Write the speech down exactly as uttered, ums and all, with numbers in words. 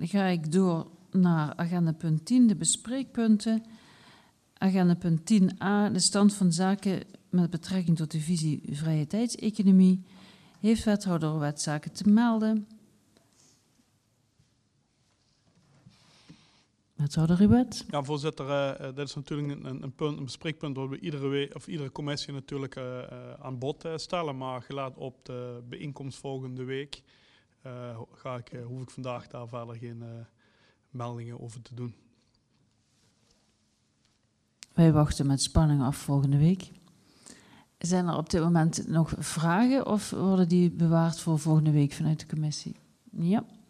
Dan ga ik door naar agenda punt tien, de bespreekpunten. Agenda punt tien a, de stand van zaken met betrekking tot de visie vrije tijdseconomie. Heeft wethouder wetzaken te melden? Wethouder Ruwet. Ja, voorzitter, uh, dit is natuurlijk een, een, punt, een bespreekpunt wat we iedere week of iedere commissie natuurlijk uh, uh, aan bod uh, stellen. Maar gelaat op de bijeenkomst volgende week uh, ga ik, uh, hoef ik vandaag daar verder geen uh, meldingen over te doen. Wij wachten met spanning af volgende week. Zijn er op dit moment nog vragen of worden die bewaard voor volgende week vanuit de commissie? Ja,